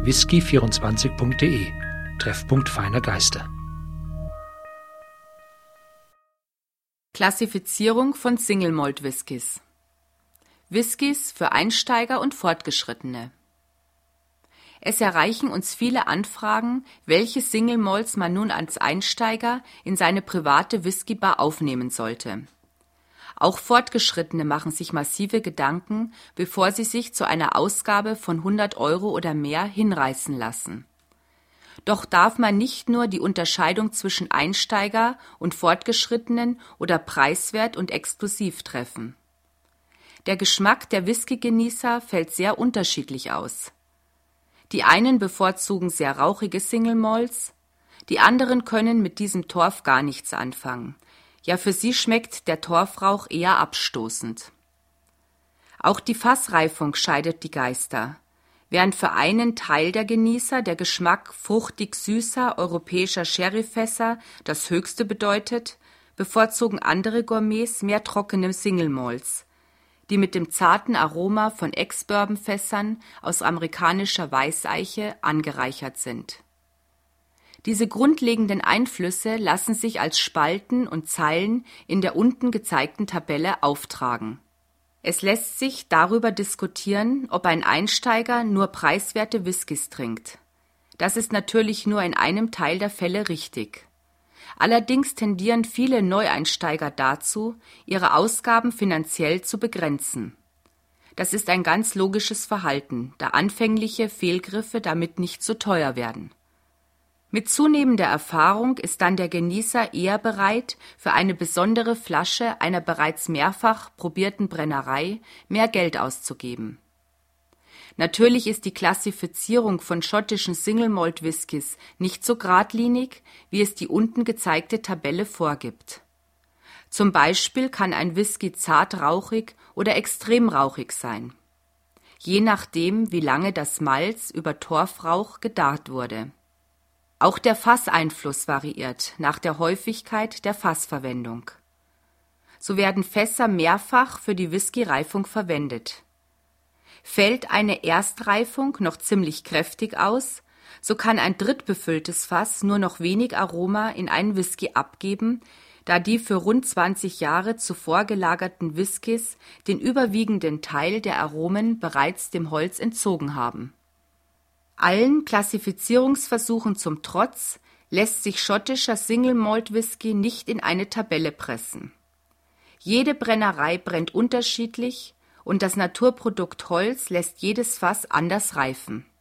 whisky24.de, Treffpunkt feiner Geister. Klassifizierung von Single Malt Whiskys. Whiskys für Einsteiger und Fortgeschrittene. Es erreichen uns viele Anfragen, welche Single Malts man nun als Einsteiger in seine private Whiskybar aufnehmen sollte. Auch Fortgeschrittene machen sich massive Gedanken, bevor sie sich zu einer Ausgabe von 100 € oder mehr hinreißen lassen. Doch darf man nicht nur die Unterscheidung zwischen Einsteiger und Fortgeschrittenen oder preiswert und exklusiv treffen. Der Geschmack der Whisky-Genießer fällt sehr unterschiedlich aus. Die einen bevorzugen sehr rauchige Single Malts, die anderen können mit diesem Torf gar nichts anfangen. Ja, für sie schmeckt der Torfrauch eher abstoßend. Auch die Fassreifung scheidet die Geister. Während für einen Teil der Genießer der Geschmack fruchtig süßer europäischer Sherryfässer das Höchste bedeutet, bevorzugen andere Gourmets mehr trockene Single Malts, die mit dem zarten Aroma von Ex-Bourbon-Fässern aus amerikanischer Weißeiche angereichert sind. Diese grundlegenden Einflüsse lassen sich als Spalten und Zeilen in der unten gezeigten Tabelle auftragen. Es lässt sich darüber diskutieren, ob ein Einsteiger nur preiswerte Whiskys trinkt. Das ist natürlich nur in einem Teil der Fälle richtig. Allerdings tendieren viele Neueinsteiger dazu, ihre Ausgaben finanziell zu begrenzen. Das ist ein ganz logisches Verhalten, da anfängliche Fehlgriffe damit nicht so teuer werden. Mit zunehmender Erfahrung ist dann der Genießer eher bereit, für eine besondere Flasche einer bereits mehrfach probierten Brennerei mehr Geld auszugeben. Natürlich ist die Klassifizierung von schottischen Single Malt Whiskys nicht so geradlinig, wie es die unten gezeigte Tabelle vorgibt. Zum Beispiel kann ein Whisky zart rauchig oder extrem rauchig sein, je nachdem, wie lange das Malz über Torfrauch gedarrt wurde. Auch der Fasseinfluss variiert nach der Häufigkeit der Fassverwendung. So werden Fässer mehrfach für die Whiskyreifung verwendet. Fällt eine Erstreifung noch ziemlich kräftig aus, so kann ein drittbefülltes Fass nur noch wenig Aroma in einen Whisky abgeben, da die für rund 20 Jahre zuvor gelagerten Whiskys den überwiegenden Teil der Aromen bereits dem Holz entzogen haben. Allen Klassifizierungsversuchen zum Trotz lässt sich schottischer Single Malt Whisky nicht in eine Tabelle pressen. Jede Brennerei brennt unterschiedlich und das Naturprodukt Holz lässt jedes Fass anders reifen.